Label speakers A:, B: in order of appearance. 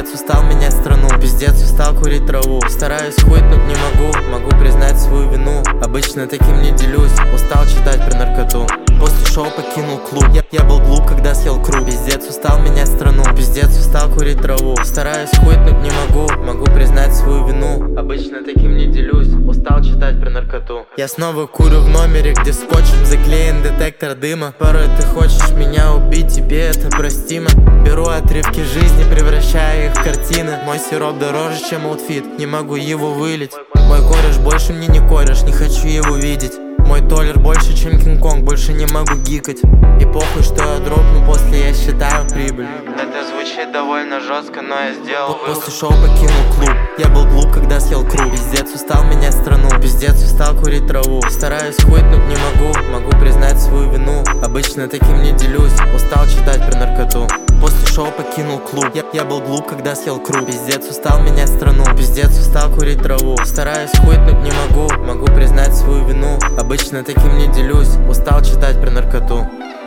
A: Пиздец, устал менять страну. Пиздец, устал курить траву. Стараюсь хуйтнуть, не могу признать свою вину. Обычно таким не делюсь. Устал читать про наркоту. После шоу покинул клуб. Я был глуп, когда съел круг. Пиздец, устал менять страну. Пиздец, устал курить траву. Стараюсь хуйтнуть, не могу признать свою вину. Обычно таким не делюсь. Устал читать про наркоту. Я снова курю в номере, где скотчем заклеен детектор дыма. Порой ты хочешь меня убить, тебе это простимо. Беру отрывки жизни, превращая их в картины. Мой сироп дороже, чем аутфит, не могу его вылить. Мой кореш больше мне не кореш, не хочу его видеть. Мой толлер больше, чем Кинг-Конг, больше не могу гикать. И похуй, что я дропну, после я считаю прибыль. Это звучит довольно жестко, но я сделал. После шоу покинул клуб. Я был глуп, когда съел круг. Пиздец, устал менять страну. Пиздец, устал курить траву. Стараюсь хуйтнуть, не могу признать свою вину. Обычно таким не делюсь. Устал читать про наркоту. После шоу покинул клуб. Я был глуп, когда съел круг. Пиздец, устал менять страну. Пиздец, устал курить траву. Стараюсь хуйтнуть, не могу признать свою вину. Обычно таким не делюсь. Устал читать про наркоту.